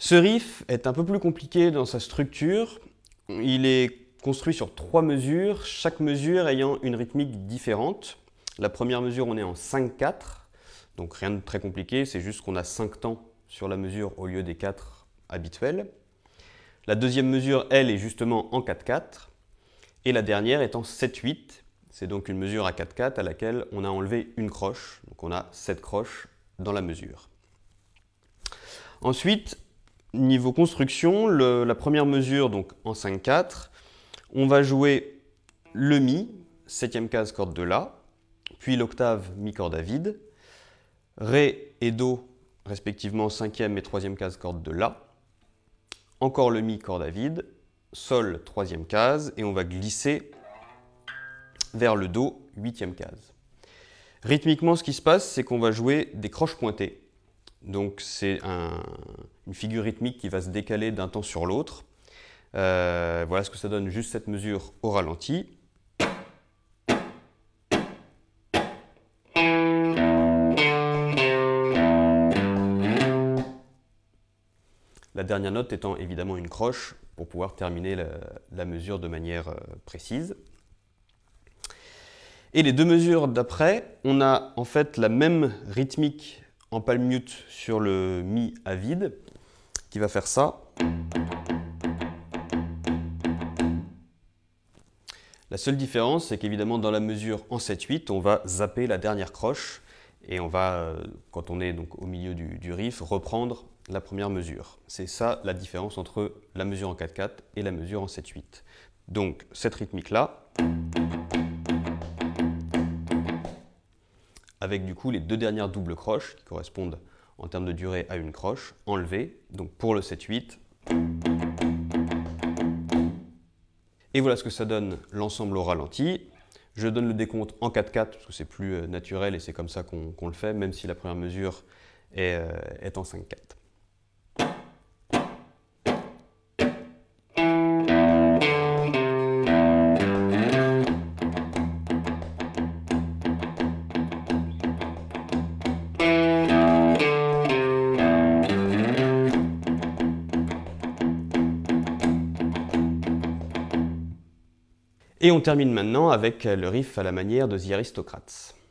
Ce riff est un peu plus compliqué dans sa structure. Il est construit sur 3 mesures, chaque mesure ayant une rythmique différente. La première mesure, on est en 5/4, donc rien de très compliqué, c'est juste qu'on a 5 temps sur la mesure au lieu des 4 habituels. La deuxième mesure, elle, est justement en 4/4. Et la dernière est en 7/8. C'est donc une mesure à 4/4 à laquelle on a enlevé une croche. Donc on a 7 croches dans la mesure. Ensuite, niveau construction, la première mesure, donc en 5/4, on va jouer le Mi, 7e case corde de La, puis l'octave Mi corde à vide, Ré et Do, respectivement 5e et 3e case corde de La, encore le Mi corde à vide, Sol 3e case, et on va glisser vers le Do 8e case. Rythmiquement, ce qui se passe, c'est qu'on va jouer des croches pointées. Donc c'est une figure rythmique qui va se décaler d'un temps sur l'autre. Voilà ce que ça donne juste cette mesure au ralenti. La dernière note étant évidemment une croche pour pouvoir terminer la mesure de manière précise. Et les deux mesures d'après, on a en fait la même rythmique en palm mute sur le Mi à vide, qui va faire ça. La seule différence, c'est qu'évidemment dans la mesure en 7/8, on va zapper la dernière croche et on va, quand on est donc au milieu du riff, reprendre la première mesure. C'est ça la différence entre la mesure en 4/4 et la mesure en 7/8. Donc cette rythmique-là, avec du coup les deux dernières doubles croches qui correspondent en termes de durée à une croche, enlevée, donc pour le 7/8. Et voilà ce que ça donne l'ensemble au ralenti. Je donne le décompte en 4/4 parce que c'est plus naturel et c'est comme ça qu'on le fait, même si la première mesure est en 5/4. Et on termine maintenant avec le riff à la manière de The Aristocrats.